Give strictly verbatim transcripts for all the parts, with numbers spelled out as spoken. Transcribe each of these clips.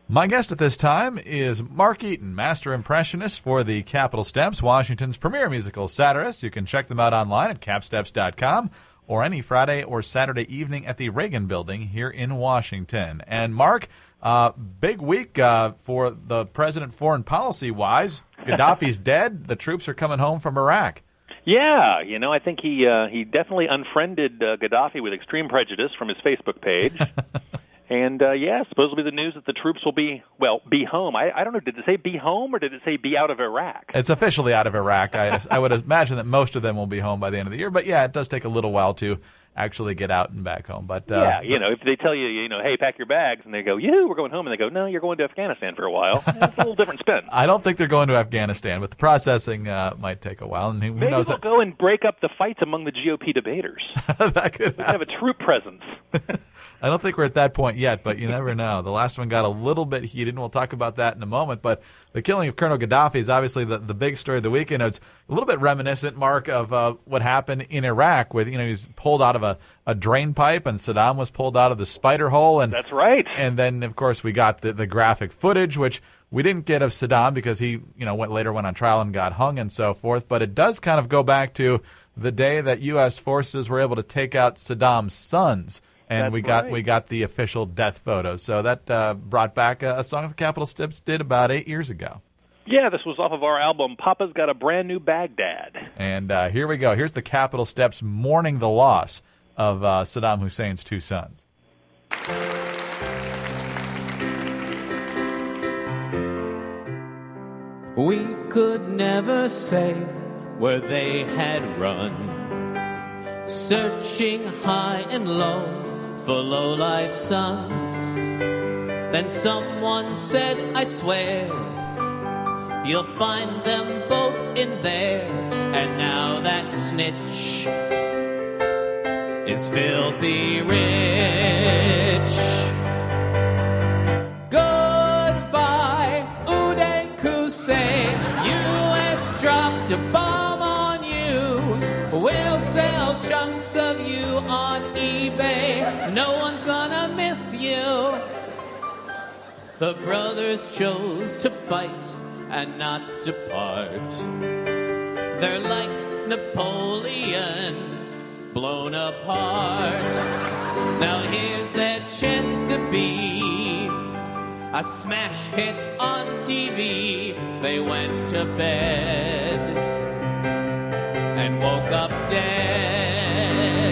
My guest at this time is Mark Eaton, master impressionist for the Capitol Steps, Washington's premier musical satirist. You can check them out online at capsteps dot com or any Friday or Saturday evening at the Reagan Building here in Washington. And Mark, uh, big week uh, for the president foreign policy-wise. Gaddafi's dead. The troops are coming home from Iraq. Yeah, you know, I think he uh, he definitely unfriended uh, Gaddafi with extreme prejudice from his Facebook page. And, uh, yeah, supposedly the news that the troops will be, well, be home. I, I don't know, did it say be home or did it say be out of Iraq? It's officially out of Iraq. I, I would imagine that most of them will be home by the end of the year. But, yeah, it does take a little while to actually get out and back home. But uh, yeah, you know, if they tell you, you know, hey, pack your bags, and they go, yeah, we're going home, and they go, no, you're going to Afghanistan for a while. It's a little different spin. I don't think they're going to Afghanistan, but the processing uh, might take a while. And who Maybe knows they'll that... go and break up the fights among the G O P debaters. That could we have a troop presence. I don't think we're at that point yet, but you never know. The last one got a little bit heated, and we'll talk about that in a moment. But the killing of Colonel Gaddafi is obviously the, the big story of the weekend. It's a little bit reminiscent, Mark, of uh, what happened in Iraq with, you know, he was pulled out of a, a drain pipe, and Saddam was pulled out of the spider hole. And that's right. And then, of course, we got the, the graphic footage, which we didn't get of Saddam because he, you know, went later went on trial and got hung and so forth. But it does kind of go back to the day that U S forces were able to take out Saddam's sons. And That's we got right. we got the official death photos. So that uh, brought back a, a song that the Capitol Steps did about eight years ago. Yeah, this was off of our album, Papa's Got a Brand New Baghdad. And uh, here we go. Here's the Capitol Steps mourning the loss of uh, Saddam Hussein's two sons. We could never say where they had run, searching high and low for low-life sons. Then someone said, I swear, you'll find them both in there. And now that snitch is filthy rich. Goodbye, Uday Qusay. U S dropped a bomb on you. We'll sell chunks of you on eBay. No one's gonna miss you. The brothers chose to fight and not depart. They're like Napoleon, blown apart. Now here's their chance to be a smash hit on T V. They went to bed and woke up dead.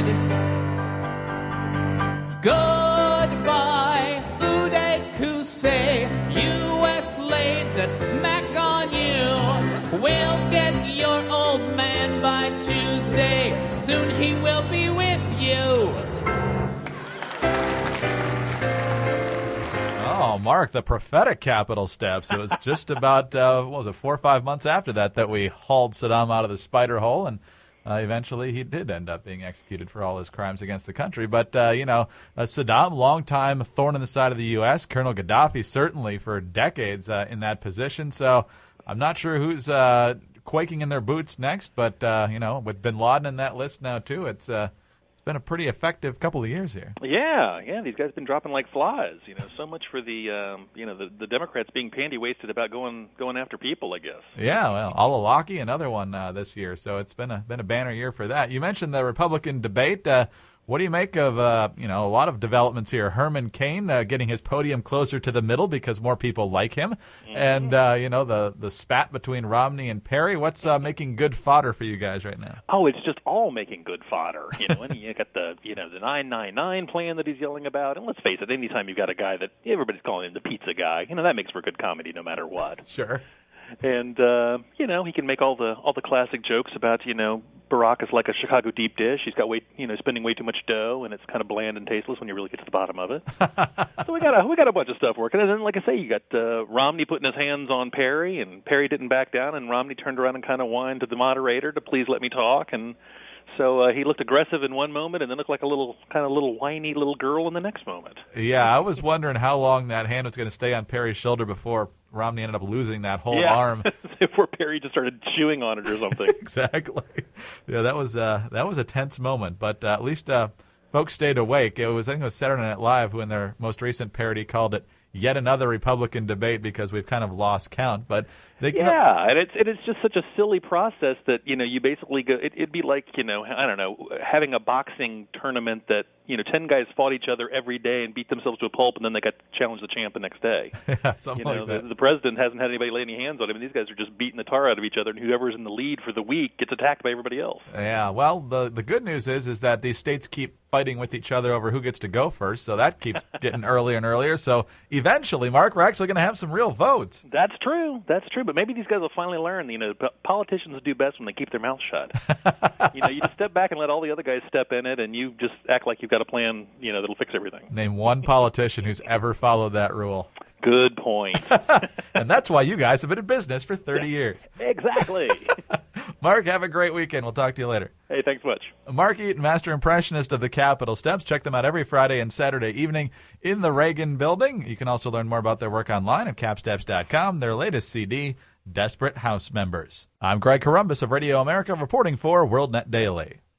Goodbye, Uday Qusay. U S laid the smack on you. We'll get your old man by Tuesday. Soon he will be with you. Oh, Mark, the prophetic Capitol Steps. It was just about, uh, what was it, four or five months after that that we hauled Saddam out of the spider hole, and Uh, eventually, he did end up being executed for all his crimes against the country. But, uh, you know, uh, Saddam, longtime thorn in the side of the U S Colonel Gaddafi, certainly for decades uh, in that position. So I'm not sure who's uh, quaking in their boots next. But, uh, you know, with bin Laden in that list now, too, it's uh, it's been a pretty effective couple of years here. Yeah, yeah, these guys have been dropping like flies. You know, so much for the, um, you know, the, the Democrats being panty-wasted about going going after people, I guess. Yeah, well, Al-Awlaki, another one uh, this year. So it's been a been a banner year for that. You mentioned the Republican debate. Uh, what do you make of, uh, you know, a lot of developments here? Herman Cain uh, getting his podium closer to the middle because more people like him. Mm-hmm. And, uh, you know, the, the spat between Romney and Perry. What's uh, making good fodder for you guys right now? Oh, it's just all making good fodder. You know, and you got the, you know, the nine nine nine plan that he's yelling about. And let's face it, anytime you've got a guy that everybody's calling him the pizza guy, you know, that makes for good comedy no matter what. Sure. And, uh, you know, he can make all the all the classic jokes about, you know, Barack is like a Chicago deep dish. He's got way, you know, spending way too much dough, and it's kind of bland and tasteless when you really get to the bottom of it. So we got a we got a bunch of stuff working. And then, like I say, you got uh, Romney putting his hands on Perry, and Perry didn't back down, and Romney turned around and kind of whined to the moderator to please let me talk. And so uh, he looked aggressive in one moment, and then looked like a little kind of little whiny little girl in the next moment. Yeah, I was wondering how long that hand was going to stay on Perry's shoulder before Romney ended up losing that whole yeah. arm. Before Perry just started chewing on it or something. Exactly. Yeah, that was uh, that was a tense moment, but uh, at least uh, folks stayed awake. It was I think it was Saturday Night Live when their most recent parody called it yet another Republican debate because we've kind of lost count. But they can. Yeah, and it's and it's just such a silly process that you know you basically go. It, it'd be like you know I don't know having a boxing tournament that you know ten guys fought each other every day and beat themselves to a pulp, and then they got to challenge the champ the next day. Yeah, something you know, like that. The, the president hasn't had anybody lay any hands on him, and these guys are just beating the tar out of each other, and whoever's in the lead for the week gets attacked by everybody else. Yeah, well, the the good news is is that these states keep fighting with each other over who gets to go first, so that keeps getting earlier and earlier. So eventually, Mark, we're actually going to have some real votes. That's true. That's true. But maybe these guys will finally learn. You know, p- politicians do best when they keep their mouths shut. you know, you just step back and let all the other guys step in it, and you just act like you've got a plan. You know, that'll fix everything. Name one politician who's ever followed that rule. Good point. And that's why you guys have been in business for thirty years. Exactly. Mark, have a great weekend. We'll talk to you later. Hey, thanks much. Mark Eaton, master impressionist of the Capitol Steps. Check them out every Friday and Saturday evening in the Reagan Building. You can also learn more about their work online at capsteps dot com, their latest C D, Desperate House Members. I'm Greg Columbus of Radio America reporting for WorldNet Daily.